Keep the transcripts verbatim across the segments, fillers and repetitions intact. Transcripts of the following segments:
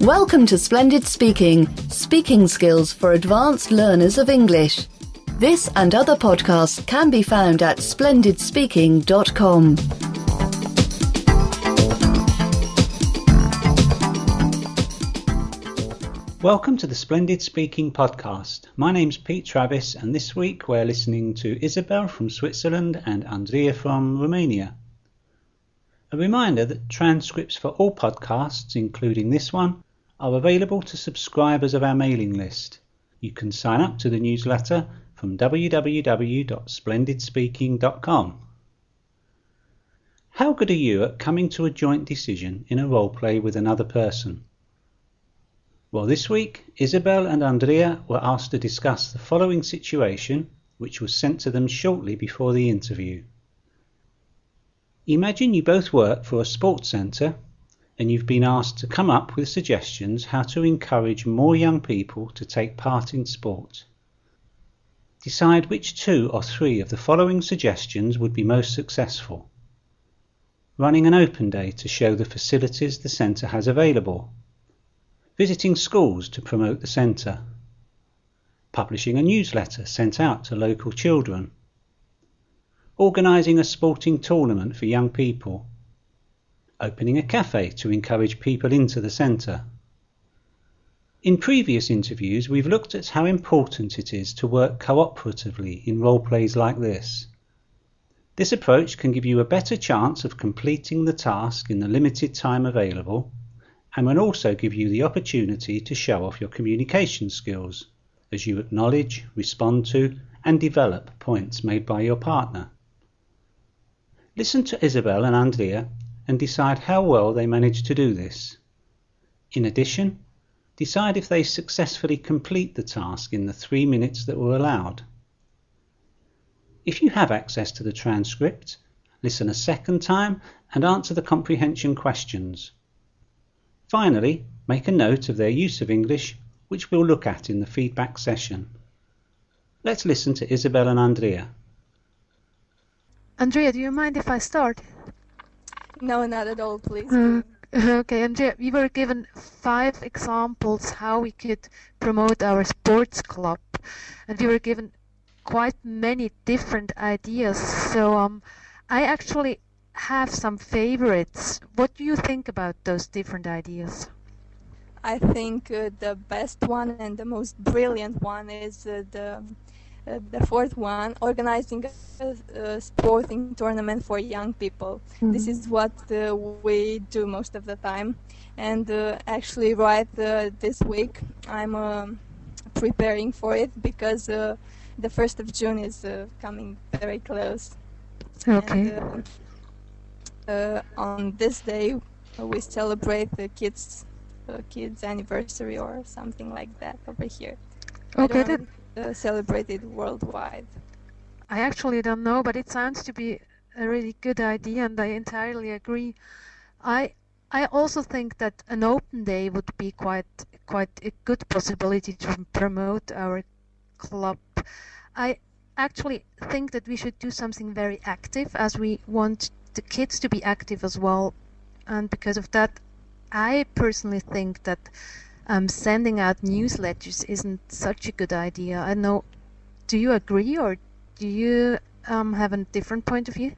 Welcome to Splendid Speaking, speaking skills for advanced learners of English. This and other podcasts can be found at splendid speaking dot com. Welcome to the Splendid Speaking podcast. My name's Pete Travis, and this week we're listening to Isabel from Switzerland and Andrea from Romania. A reminder that transcripts for all podcasts, including this one, are available to subscribers of our mailing list. You can sign up to the newsletter from w w w dot splendid speaking dot com. How good are you at coming to a joint decision in a role play with another person? Well, this week, Isabel and Andrea were asked to discuss the following situation, which was sent to them shortly before the interview. Imagine you both work for a sports centre and you've been asked to come up with suggestions how to encourage more young people to take part in sport. Decide which two or three of the following suggestions would be most successful. Running an open day to show the facilities the centre has available. Visiting schools to promote the centre. Publishing a newsletter sent out to local children. Organising a sporting tournament for young people. Opening a cafe to encourage people into the centre. In previous interviews, we've looked at how important it is to work cooperatively in role plays like this. This approach can give you a better chance of completing the task in the limited time available, and will also give you the opportunity to show off your communication skills as you acknowledge, respond to, and develop points made by your partner. Listen to Isabel and Andrea and decide how well they managed to do this. In addition, decide if they successfully complete the task in the three minutes that were allowed. If you have access to the transcript, listen a second time and answer the comprehension questions. Finally, make a note of their use of English, which we'll look at in the feedback session. Let's listen to Isabel and Andrea. Andrea, do you mind if I start? No, not at all, please. Uh, okay, Andrea, we were given five examples how we could promote our sports club, and we were given quite many different ideas. So um, I actually have some favorites. What do you think about those different ideas? I think uh, the best one and the most brilliant one is uh, the uh, the fourth one, organizing a, a sporting tournament for young people. Mm-hmm. This is what uh, we do most of the time, and uh, actually right uh, this week I'm uh, preparing for it because uh, the first of June is uh, coming very close. Okay. And, uh, uh, on this day we celebrate the kids uh, kids anniversary or something like that over here. Okay, I don't uh, celebrate it worldwide. I actually don't know, but it sounds to be a really good idea, and I entirely agree. I I also think that an open day would be quite quite a good possibility to promote our club. I actually think that we should do something very active, as we want the kids to be active as well, and because of that I personally think that um, sending out newsletters isn't such a good idea. I know, do you agree, or do you um, have a different point of view?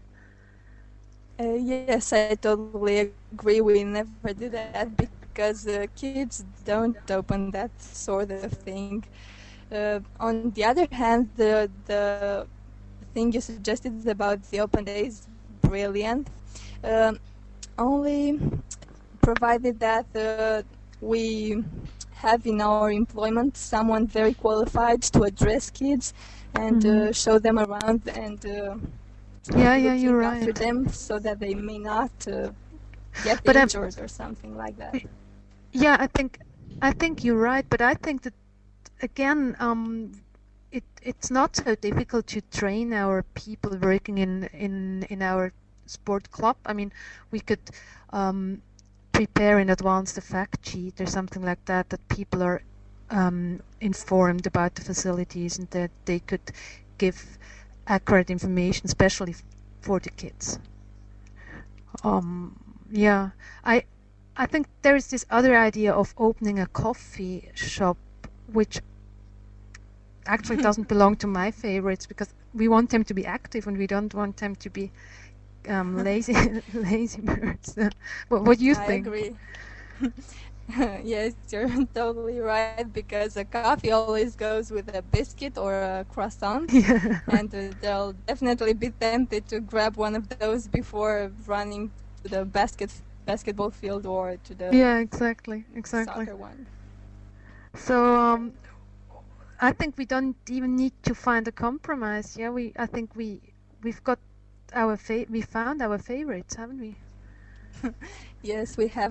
Uh, yes, I totally agree. We never do that because uh, kids don't open that sort of thing. Uh, on the other hand, the the thing you suggested about the open day is brilliant. Uh, only provided that uh, we have in our employment someone very qualified to address kids and mm-hmm. uh, show them around and uh, yeah, yeah, you're after right. them so that they may not uh, get but injured I'm, or something like that. Yeah, I think I think you're right, but I think that again, um, it it's not so difficult to train our people working in in in our sport club. I mean, we could um, prepare in advance the fact sheet or something like that, that people are um, informed about the facilities and that they could give accurate information, especially for the kids. Um, yeah, I I think there is this other idea of opening a coffee shop, which actually doesn't belong to my favorites, because we want them to be active and we don't want them to be um, lazy lazy birds. What, what do you I think? agree. Yes, you're totally right, because a coffee always goes with a biscuit or a croissant, Yeah. and uh, they'll definitely be tempted to grab one of those before running to the basket basketball field or to the Yeah, exactly, exactly. soccer one. So um, I think we don't even need to find a compromise. Yeah, we. I think we we've got our fa- we found our favorites, haven't we? Yes, we have.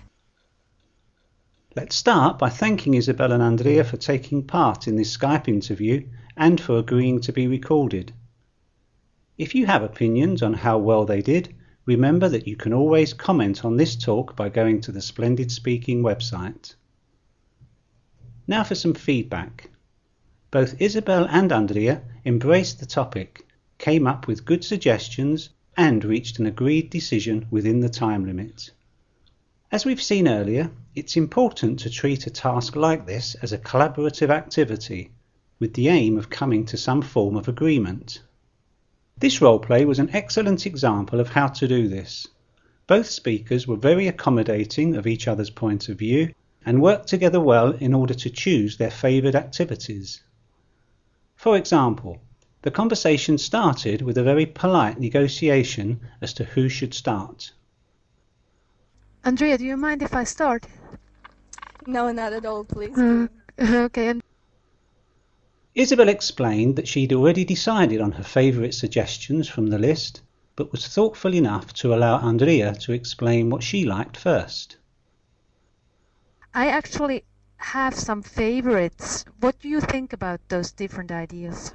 Let's start by thanking Isabel and Andrea for taking part in this Skype interview and for agreeing to be recorded. If you have opinions on how well they did, remember that you can always comment on this talk by going to the Splendid Speaking website. Now for some feedback. Both Isabel and Andrea embraced the topic, came up with good suggestions, and reached an agreed decision within the time limit. As we've seen earlier, it's important to treat a task like this as a collaborative activity, with the aim of coming to some form of agreement. This roleplay was an excellent example of how to do this. Both speakers were very accommodating of each other's point of view and worked together well in order to choose their favoured activities. For example, the conversation started with a very polite negotiation as to who should start. Andrea, do you mind if I start? No, not at all, please. Uh, okay. And Isabel explained that she'd already decided on her favourite suggestions from the list, but was thoughtful enough to allow Andrea to explain what she liked first. I actually have some favorites. What do you think about those different ideas?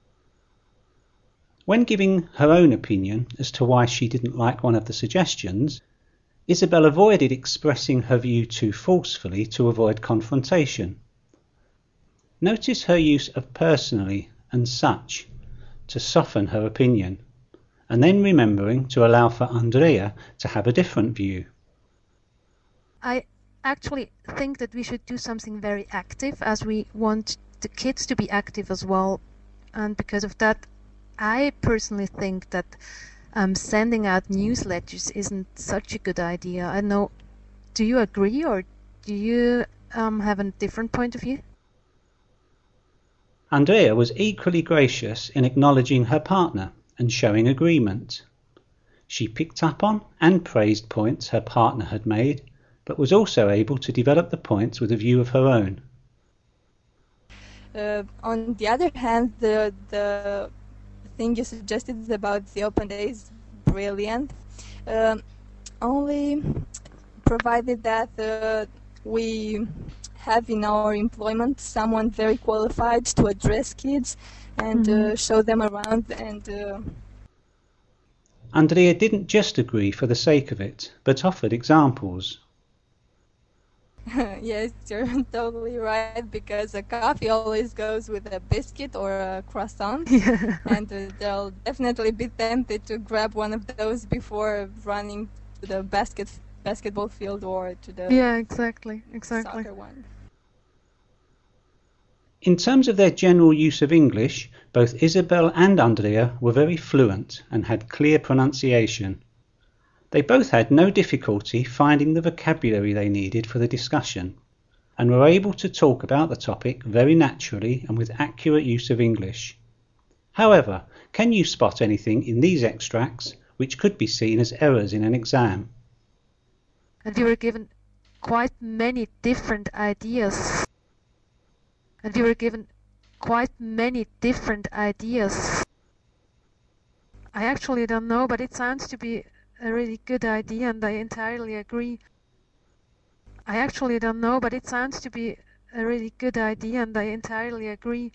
When giving her own opinion as to why she didn't like one of the suggestions, Isabel avoided expressing her view too forcefully to avoid confrontation. Notice her use of personally and such to soften her opinion, and then remembering to allow for Andrea to have a different view. I actually think that we should do something very active, as we want the kids to be active as well. And because of that, I personally think that um, sending out newsletters isn't such a good idea. I know, do you agree, or do you um, have a different point of view? Andrea was equally gracious in acknowledging her partner and showing agreement. She picked up on and praised points her partner had made, but was also able to develop the points with a view of her own. Uh, on the other hand, the the thing you suggested about the open day is brilliant. Um, only provided that uh, we have in our employment someone very qualified to address kids and Mm-hmm. uh, show them around. And uh, Andrea didn't just agree for the sake of it, but offered examples. yes, you're totally right, because a coffee always goes with a biscuit or a croissant, Yeah. and uh, they'll definitely be tempted to grab one of those before running to the basket basketball field or to the Yeah, exactly, exactly. soccer one. In terms of their general use of English, both Isabel and Andrea were very fluent and had clear pronunciation. They both had no difficulty finding the vocabulary they needed for the discussion, and were able to talk about the topic very naturally and with accurate use of English. However, can you spot anything in these extracts which could be seen as errors in an exam? And we were given quite many different ideas. And we were given quite many different ideas. I actually don't know, but it sounds to be a really good idea, and I entirely agree. I actually don't know, but it sounds to be a really good idea, and I entirely agree.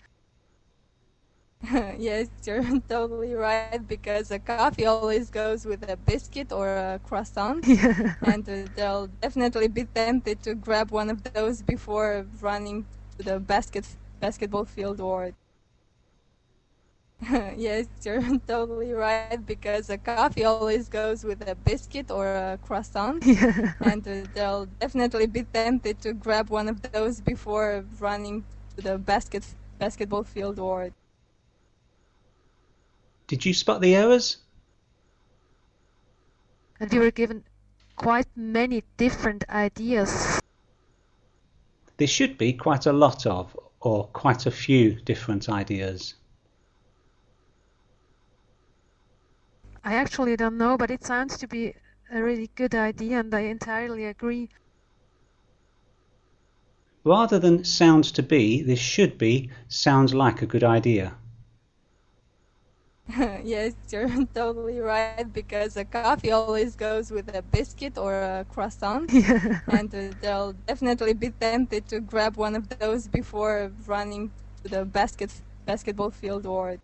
Yes, you're totally right, because a coffee always goes with a biscuit or a croissant, Yeah. and uh, they'll definitely be tempted to grab one of those before running to the basket basketball field or Yes, you're totally right, because a coffee always goes with a biscuit or a croissant, Yeah. and uh, they'll definitely be tempted to grab one of those before running to the basket basketball field. Or Did you spot the errors? And we were given quite many different ideas. There should be quite a lot of, or quite a few different ideas. I actually don't know, but it sounds to be a really good idea, and I entirely agree. Rather than sounds to be, this should be sounds like a good idea. yes, you're totally right, because a coffee always goes with a biscuit or a croissant, Yeah. and uh, they'll definitely be tempted to grab one of those before running to the basket basketball field. Or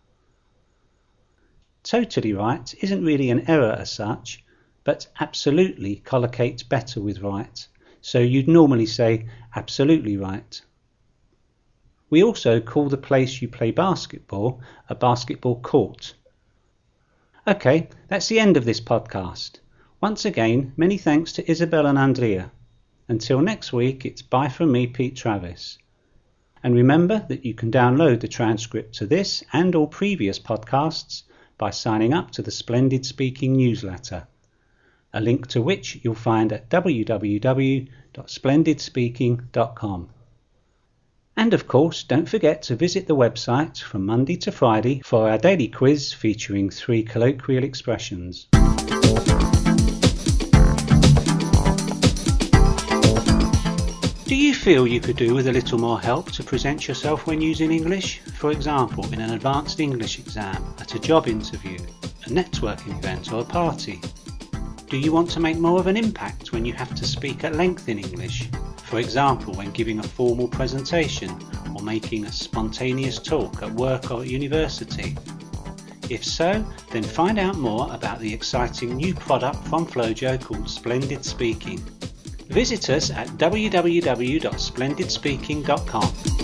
Totally right isn't really an error as such, but absolutely collocates better with right, so you'd normally say absolutely right. We also call the place you play basketball a basketball court. Okay, that's the end of this podcast. Once again, many thanks to Isabel and Andrea. Until next week, it's bye from me, Pete Travis. And remember that you can download the transcript to this and all previous podcasts by signing up to the Splendid Speaking newsletter, a link to which you'll find at w w w dot splendid speaking dot com. And of course, don't forget to visit the website from Monday to Friday for our daily quiz featuring three colloquial expressions. Do you feel you could do with a little more help to present yourself when using English? For example, in an advanced English exam, at a job interview, a networking event or a party? Do you want to make more of an impact when you have to speak at length in English? For example, when giving a formal presentation or making a spontaneous talk at work or at university? If so, then find out more about the exciting new product from Flojo called Splendid Speaking. Visit us at w w w dot splendid speaking dot com.